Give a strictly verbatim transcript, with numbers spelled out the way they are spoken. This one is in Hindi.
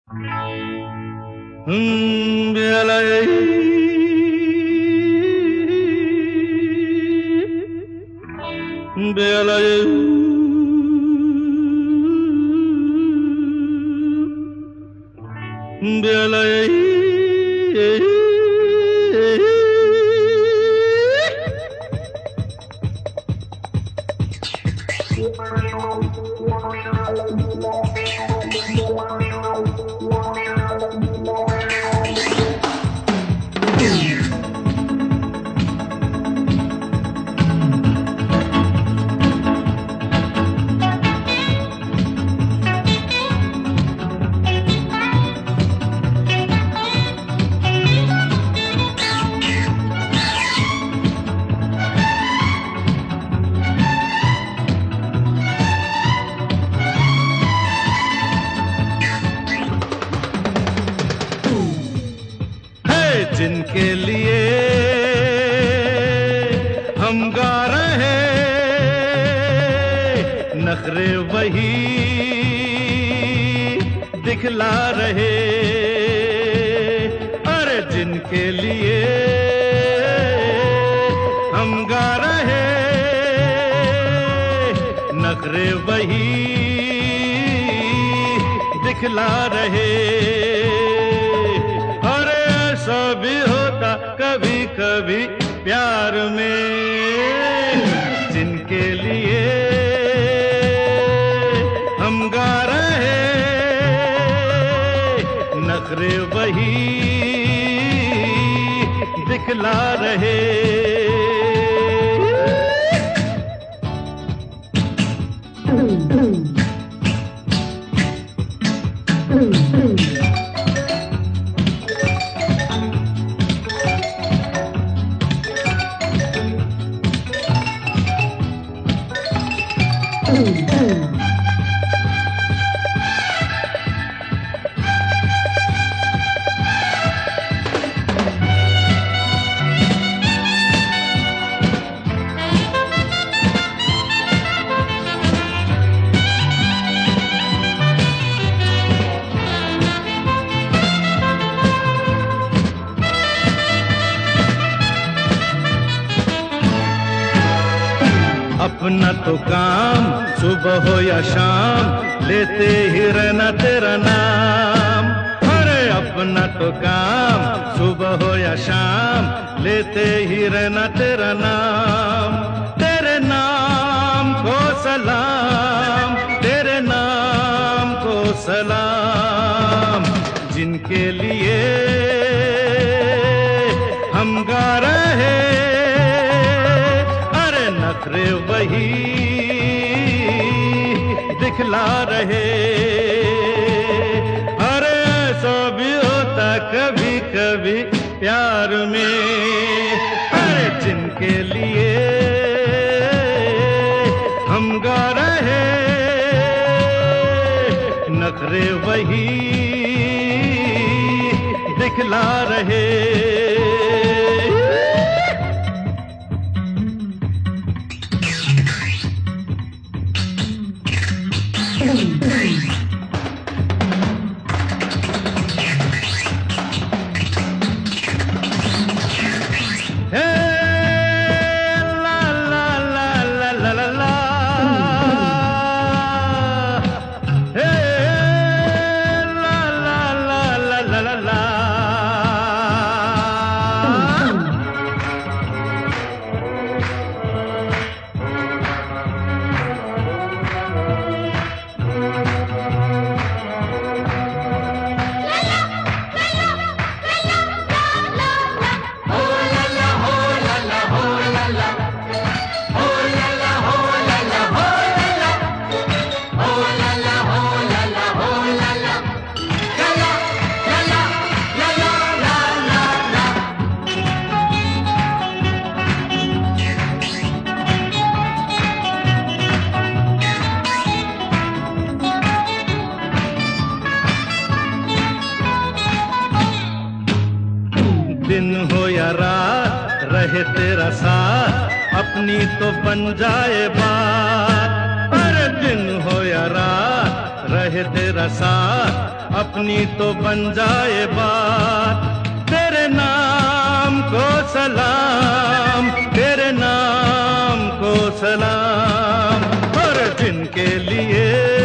Hmm, belai, belai, belai. जिनके लिए हम गा रहे नखरे वही दिखला रहे। अरे जिनके लिए हम गा रहे नखरे वही दिखला रहे। ऐसा भी होता कभी कभी प्यार में, जिनके लिए हम गा रहे नखरे वही दिखला रहे। अपना तो काम सुबह हो या शाम लेते ही रहना तेरा नाम। अरे अपना तो काम सुबह हो या शाम लेते ही रहना तेरा नाम। तेरे नाम को सलाम, तेरे नाम को सलाम। जिनके लिए हम गा रहे नखरे वही दिखला रहे। अरे ऐसा भी होता कभी कभी प्यार में। अरे जिनके लिए हम गा रहे नखरे वही दिखला रहे। दिन हो या रात रहे तेरा साथ अपनी तो बन जाए बात। अरे दिन हो या रात रहे रहे तेरा साथ, अपनी तो बन जाए बात। तेरे नाम को सलाम, तेरे नाम को सलाम, और जिनके लिए